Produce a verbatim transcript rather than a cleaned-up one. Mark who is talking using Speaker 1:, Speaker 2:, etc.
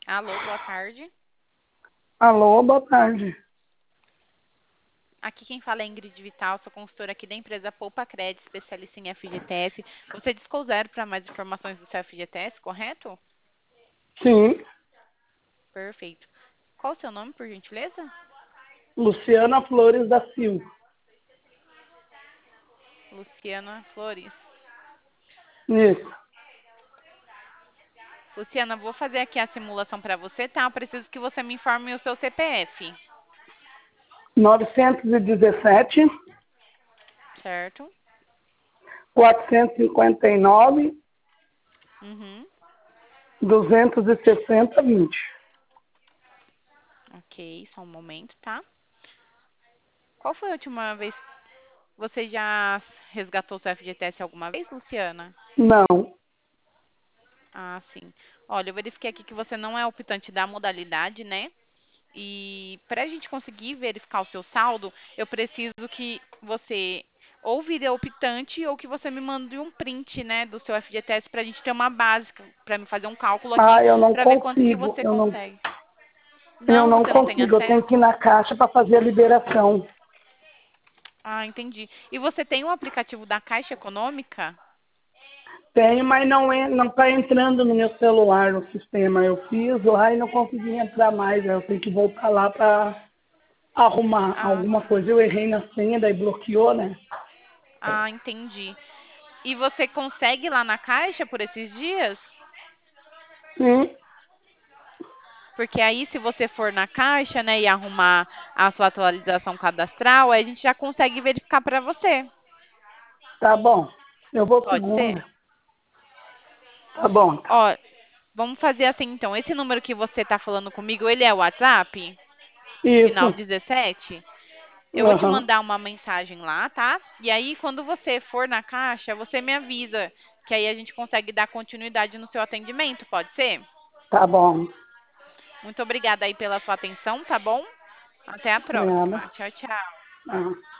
Speaker 1: Alô, boa tarde.
Speaker 2: Alô, boa tarde.
Speaker 1: Aqui quem fala é Ingrid Vital, sou consultora aqui da empresa Poupa Crédito, especialista em F G T S. Você discou zero para mais informações do seu F G T S, correto?
Speaker 2: Sim,
Speaker 1: Perfeito. Qual o seu nome, por gentileza?
Speaker 2: Luciana Flores da Silva.
Speaker 1: Luciana Flores.
Speaker 2: Isso.
Speaker 1: Luciana, vou fazer aqui a simulação para você, tá? Eu preciso que você me informe o seu C P F,
Speaker 2: novecentos e dezessete,
Speaker 1: certo?
Speaker 2: quatrocentos e cinquenta e nove,
Speaker 1: Uhum.
Speaker 2: duzentos e sessenta, vinte.
Speaker 1: Ok, só um momento, tá? Qual foi a última vez? Você já resgatou seu F G T S alguma vez, Luciana?
Speaker 2: Não.
Speaker 1: Ah, sim. Olha, eu verifiquei aqui que você não é optante da modalidade, né? E para a gente conseguir verificar o seu saldo, eu preciso que você ou vire optante ou que você me mande um print, né, do seu F G T S para a gente ter uma base para me fazer um cálculo aqui
Speaker 2: Ah, eu não
Speaker 1: para ver quanto que
Speaker 2: consigo.
Speaker 1: você
Speaker 2: Eu não,
Speaker 1: consegue.
Speaker 2: eu
Speaker 1: Não,
Speaker 2: não
Speaker 1: você não tem
Speaker 2: consigo. Eu tenho que ir
Speaker 1: acesso?
Speaker 2: na caixa para fazer a liberação.
Speaker 1: Ah, entendi. E você tem o aplicativo da Caixa Econômica?
Speaker 2: Tenho, mas não é, não está entrando no meu celular, no sistema. Eu fiz lá e não consegui entrar mais. Eu tenho que voltar lá para arrumar
Speaker 1: Ah,
Speaker 2: alguma
Speaker 1: sim.
Speaker 2: coisa. Eu errei na senha, daí bloqueou, né?
Speaker 1: Ah, entendi. E você consegue ir lá na Caixa por esses dias?
Speaker 2: Sim,
Speaker 1: Porque aí, se você for na Caixa, né, e arrumar a sua atualização cadastral, aí a gente já consegue verificar para você.
Speaker 2: tá bom. Eu vou
Speaker 1: Pode ser?
Speaker 2: segunda. Tá bom, então.
Speaker 1: Ó, vamos fazer assim, então. Esse número que você está falando comigo, ele é o WhatsApp? Final
Speaker 2: Isso.
Speaker 1: dezessete? Eu vou te
Speaker 2: Aham.
Speaker 1: mandar uma mensagem lá, tá? E aí, quando você for na Caixa, você me avisa, que aí a gente consegue dar continuidade no seu atendimento, pode ser?
Speaker 2: Tá bom.
Speaker 1: Muito obrigada aí pela sua atenção, tá bom? Até a
Speaker 2: Nada.
Speaker 1: próxima. Tchau, tchau.
Speaker 2: Ah.